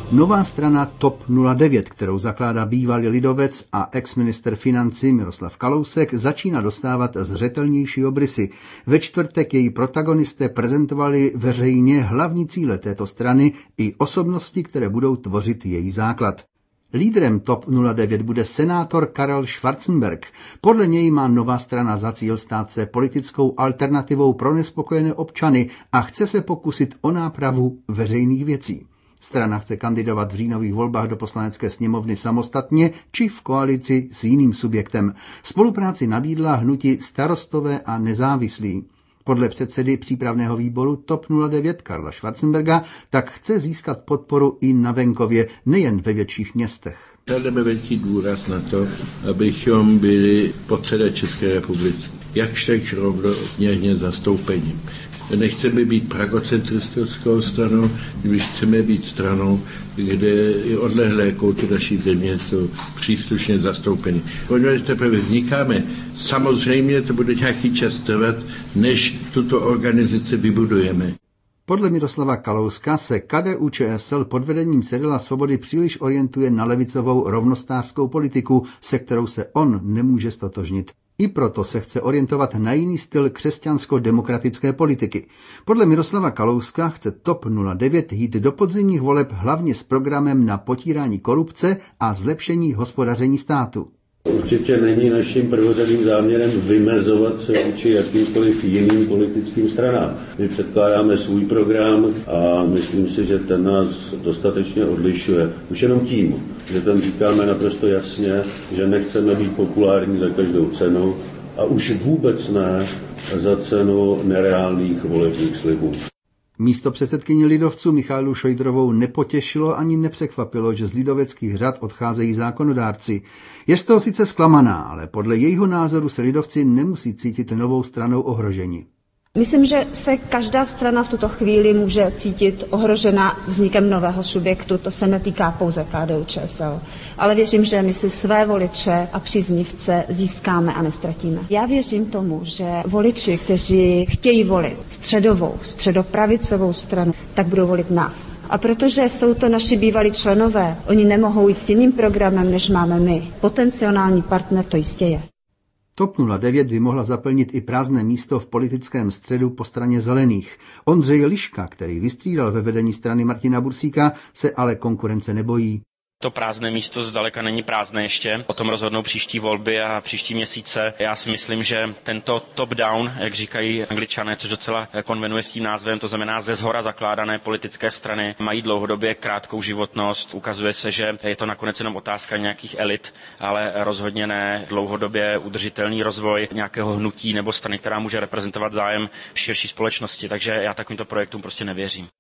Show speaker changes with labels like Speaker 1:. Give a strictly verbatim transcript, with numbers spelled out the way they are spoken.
Speaker 1: Nová strana T O P nula devět, kterou zakládá bývalý lidovec a ex-ministr financí Miroslav Kalousek, začíná dostávat zřetelnější obrysy. Ve čtvrtek její protagonisté prezentovali veřejně hlavní cíle této strany i osobnosti, které budou tvořit její základ. Lídrem T O P nula devět bude senátor Karel Schwarzenberg. Podle něj má nová strana za cíl stát se politickou alternativou pro nespokojené občany a chce se pokusit o nápravu veřejných věcí. Strana chce kandidovat v říjnových volbách do poslanecké sněmovny samostatně či v koalici s jiným subjektem. Spolupráci nabídla hnutí Starostové a nezávislí. Podle předsedy přípravného výboru T O P nula devět Karla Schwarzenberga tak chce získat podporu i na venkově, nejen ve větších městech.
Speaker 2: Klademe velký důraz na to, abychom byli po celé České republice jakž tak rovnoměrně zastoupení. Nechceme být pragocentristickou stranou, my chceme být stranou, kde i odlehlé kouty naší země jsou příslušně zastoupeny. Poněvadž teprve vznikáme, samozřejmě to bude nějaký čas trvat, než tuto organizaci vybudujeme.
Speaker 1: Podle Miroslava Kalouska se K D U Č S L pod vedením Cyrila Svobody příliš orientuje na levicovou rovnostářskou politiku, se kterou se on nemůže stotožnit. I proto se chce orientovat na jiný styl křesťansko-demokratické politiky. Podle Miroslava Kalouska chce T O P nula devět jít do podzimních voleb hlavně s programem na potírání korupce a zlepšení hospodaření státu.
Speaker 3: Určitě není naším prvořadým záměrem vymezovat se vůči jakýmkoliv jiným politickým stranám. My předkládáme svůj program a myslím si, že ten nás dostatečně odlišuje. Už jenom tím, že tam říkáme naprosto jasně, že nechceme být populární za každou cenu a už vůbec ne za cenu nereálných volebních slibů.
Speaker 1: Místo předsedkyni lidovců Michaelu Šojdrovou nepotěšilo ani nepřekvapilo, že z lidoveckých řad odcházejí zákonodárci. Je z toho sice zklamaná, ale podle jejího názoru se lidovci nemusí cítit novou stranou ohroženi.
Speaker 4: Myslím, že se každá strana v tuto chvíli může cítit ohrožena vznikem nového subjektu. To se netýká pouze K D U Č S L. Ale věřím, že my si své voliče a příznivce získáme a nestratíme. Já věřím tomu, že voliči, kteří chtějí volit středovou, středopravicovou stranu, tak budou volit nás. A protože jsou to naši bývalí členové, oni nemohou jít s jiným programem, než máme my. Potenciální partner to jistě je.
Speaker 1: T O P nula devět by mohla zaplnit i prázdné místo v politickém středu po straně zelených. Ondřej Liška, který vystřídal ve vedení strany Martina Bursíka, se ale konkurence nebojí.
Speaker 5: To prázdné místo zdaleka není prázdné ještě. O tom rozhodnou příští volby a příští měsíce. Já si myslím, že tento top-down, jak říkají Angličané, což docela konvenuje s tím názvem, to znamená ze zhora zakládané politické strany, mají dlouhodobě krátkou životnost. Ukazuje se, že je to nakonec jenom otázka nějakých elit, ale rozhodně ne dlouhodobě udržitelný rozvoj nějakého hnutí nebo strany, která může reprezentovat zájem širší společnosti. Takže já takovýmto projektům prostě nevěřím.